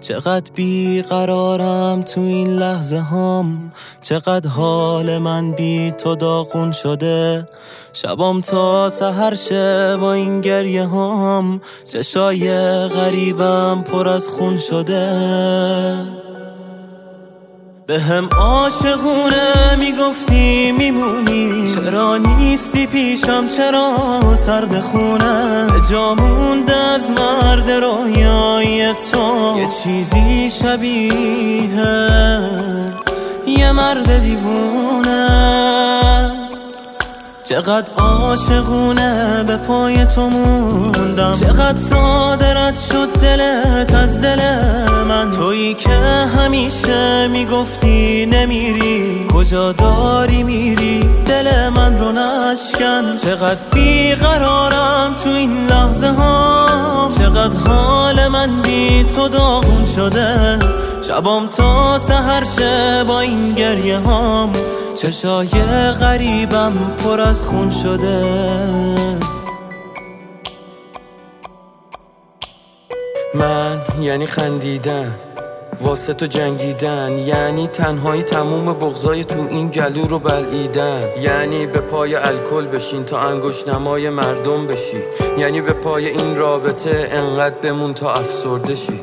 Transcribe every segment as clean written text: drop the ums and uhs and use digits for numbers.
چقدر بیقرارم تو این لحظه هام، چقدر حال من بی تو داغون شده. شبام تا سحر شه با این گریه هام، چشای غریبم پر از خون شده. به هم عاشقونه میگفتی میمونی، چرا نیستی پیشم، چرا سرد خونه. جا مونده از مرد رویای تو یه چیزی شبیه یه مرد دیوونه. چقدر عاشقونه به پای تو موندم، چقدر صادرت شد دلت از دل من. تویی که همیشه میگفتی نمیری، کجا داری میری دل من رو نشکن. چقدر بیقرارم تو این لحظه ها، چقدر حال من بی تو داغون شده. شبام تا سحر شه با این گریه هام، چشای غریبم پر از خون شده. من یعنی خندیدن واسه تو جنگیدن، یعنی تنهایی تموم بغضای تو این گلو رو بلعیدن، یعنی به پای الکل بشین تا انگشت نمای مردم بشی، یعنی به پای این رابطه انقدر بمون تا افسرده شی،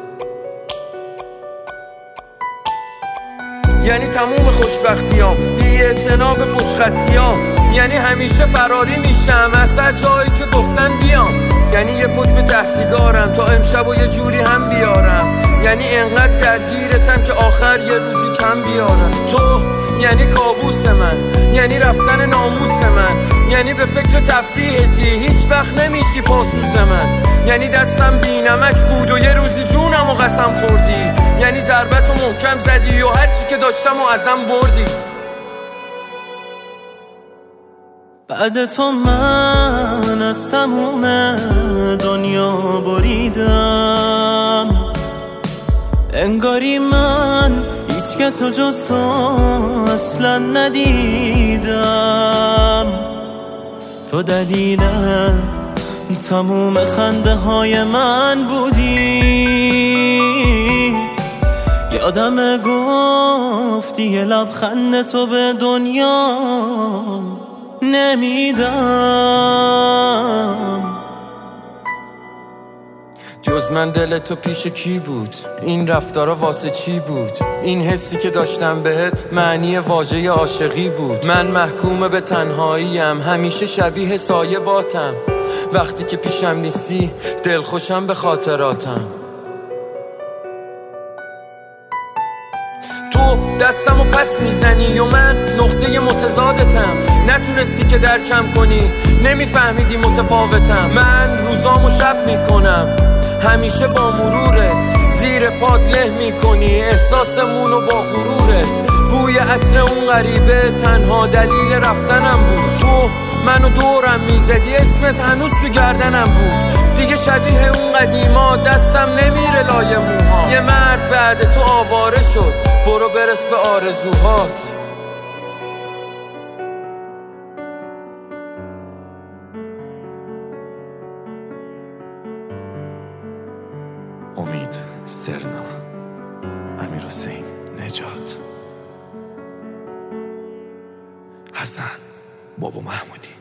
یعنی تموم خوشبختیام بی اعتنا به پشتخطیام، یعنی همیشه فراری میشم از هر جایی که گفتن بیام، یعنی یه قطب 10 سیگارم تا امشب و یه جوری هم بیارم، یعنی انقدر درگیرتم که آخر یه روزی کم بیارم. تو یعنی کابوس من، یعنی رفتن ناموس من، یعنی به فکر تفریحتی هیچ وقت نمیشی پاسوس من، یعنی دستم بی نمک بود و یه روزی جونم و قسم خوردی، یعنی ضربتو محکم زدی و هرچی که داشتم و ازم بردی. بعد تو من از تموم دنیا بریدم، انگاری من هیچ کس و جز تو اصلا ندیدم. تو دلیل تموم خنده های من بودی، یادم گفتی یه لبخند تو به دنیا نمیدم. جز من دل تو پیش کی بود؟ این رفتارا واسه چی بود؟ این حسی که داشتم بهت معنی واژه عاشقی بود. من محکوم به تنهاییم، همیشه شبیه سایه باتم، وقتی که پیشم نیستی دلخوشم به خاطراتم. تو دستمو پس میزنی و من نقطه متضادتم، نتونستی که درکم کنی، نمیفهمیدی متفاوتم. من روزامو شب میکنم همیشه با مرورت، زیر پات له میکنی احساسمونو با غرورت. بوی عطر اون غریبه تنها دلیل رفتنم بود. تو منو دورم میزدی اسمت هنوز تو گردنم بود. دیگه شبیه اون قدیما دستم نمیره لای موها. یه مرد بعد تو آواره شد، برو برس به آرزوهات. امید سرنا، امیرحسین نجات، حسن بابا محمودی.